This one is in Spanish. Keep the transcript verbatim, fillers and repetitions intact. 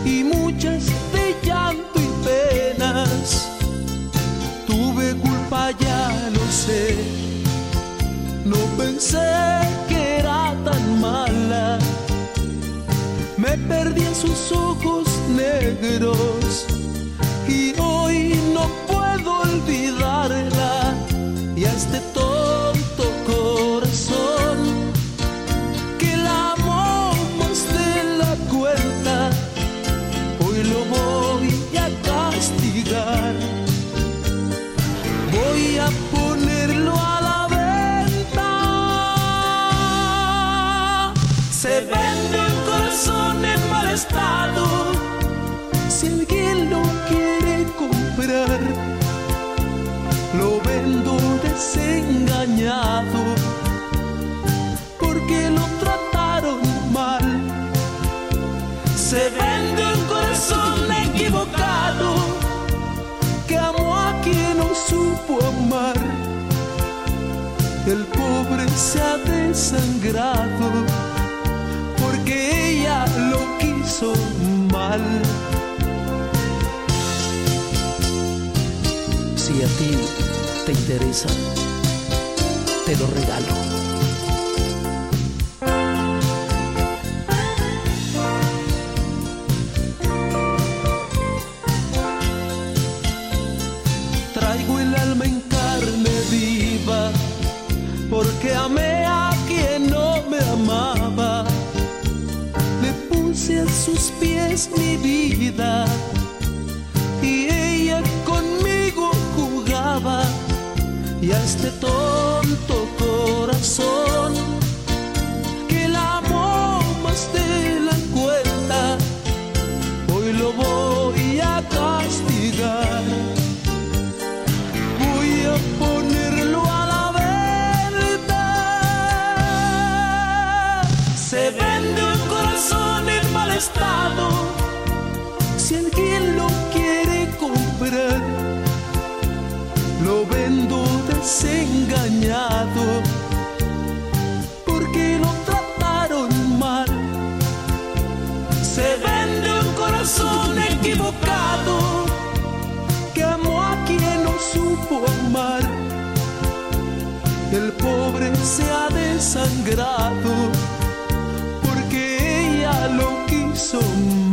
y muchas de llanto y penas. Tuve culpa, ya lo sé, no pensé que era tan mala. Me perdí en sus ojos negros y hoy no puedo olvidarla. Y a este tonto corazón que la amó más de la cuenta, hoy lo voy a castigar. Voy a ponerlo a la venta. Se vende un corazón en mal estado, si alguien lo quiere comprar. Lo vendo desengañado porque lo trataron mal. Se vende un corazón equivocado que amó a quien no supo amar. El pobre se ha desangrado porque ella lo quiso mal. Si a ti te interesa, te lo regalo. Traigo el alma en carne viva porque amé a quien no me amaba. Le puse a sus pies mi vida y ella conmigo jugaba. Y a este tonto corazón que la amó más de la cuenta, hoy lo voy a castigar. Voy a ponerlo a la venta. Se vende un corazón en mal estado, si alguien lo quiere comprar. Lo vendo desengañado porque lo trataron mal. Se vende un corazón equivocado que amó a quien no supo amar. El pobre se ha desangrado porque ella lo quiso mal.